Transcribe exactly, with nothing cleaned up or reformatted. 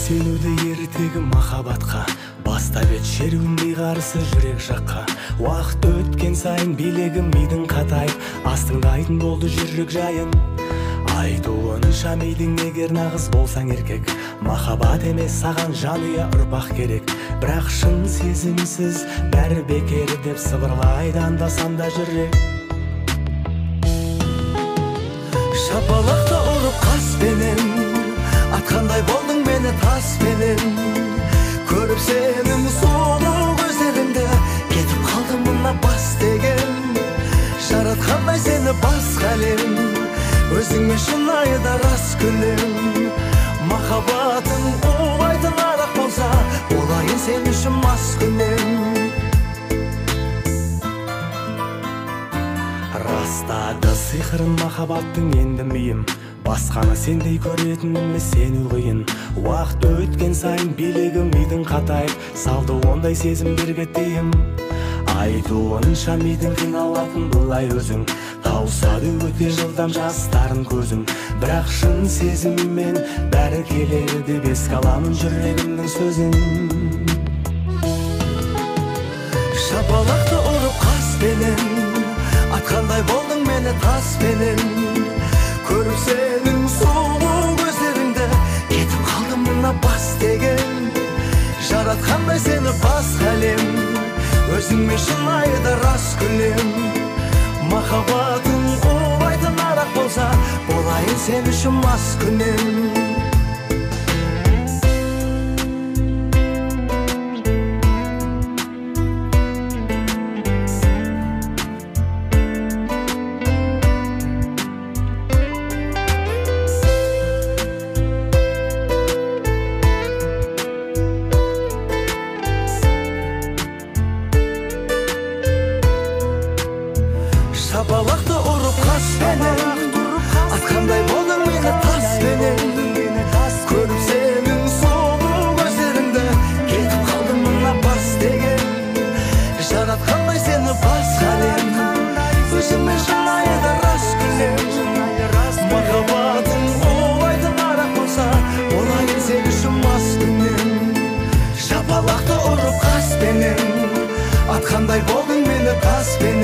сенуді ертегі махаббатқа, бастап ет шеруіндей қарысы жүрек жаққа. Уақыт өткен сайын билегім мидың қатайып, астыңдайтын болды жүрек жайын. Айтуынша мидың егер нағыз болсаң еркек, махаббат емес саған жанұя ұрпақ керек. Бірақ шын сезімсіз бәрі бекер деп сыбырлайды анда-санда жүрек. Шапалақты ұрып қаспенен, атқандай болдың мені таспенен. Көріп сенің сұлу көздеріңді, кетіп қалдым мына бас деген. Жаратқандай сені басқа әлем, өзіңе шынайы да рас күлем. Махаббатың оңайтын арақ болса, болайын сен үшін мас күнем. Растады сиқырын махаббаттың енді миым, басқаны сендей көретініме сену қиын. Уақыт өткен сайын билегім мидың қатайып, салды ондай сезімдерге тыйым. Айтуынша мидың қиналатын бұлай өзің, таусады өте жылдам жастарын көзің. Бірақ шын сезіммен бәрі келеді деп еске аламын жүрегімнің сөзін. Шапалақты ұрып қаспенен, атқандай болдың мені таспенен. Көріп сенің сұлу көздеріңді, кетіп қалдым мына бас деген. Жаратқандай сені басқа әлем, өзіңе шынайы да рас күлем. Махаббатың оңайтын арақ болса, болайын сен үшін мас күнем. Шапалақты ұрып қаспенен, атқандай болдың мені таспенен. Көріп сенің сұлу көздеріңді, кетіп қалдым мына бас деген. Жаратқандай сені басқа әлем, өзіңе шынайы да рас күлем. Махаббатың оңайтын арақ болса, болайын сен үшін мас күнем. Шапалақты ұрып қаспенен, атқандай болдың мені таспенен.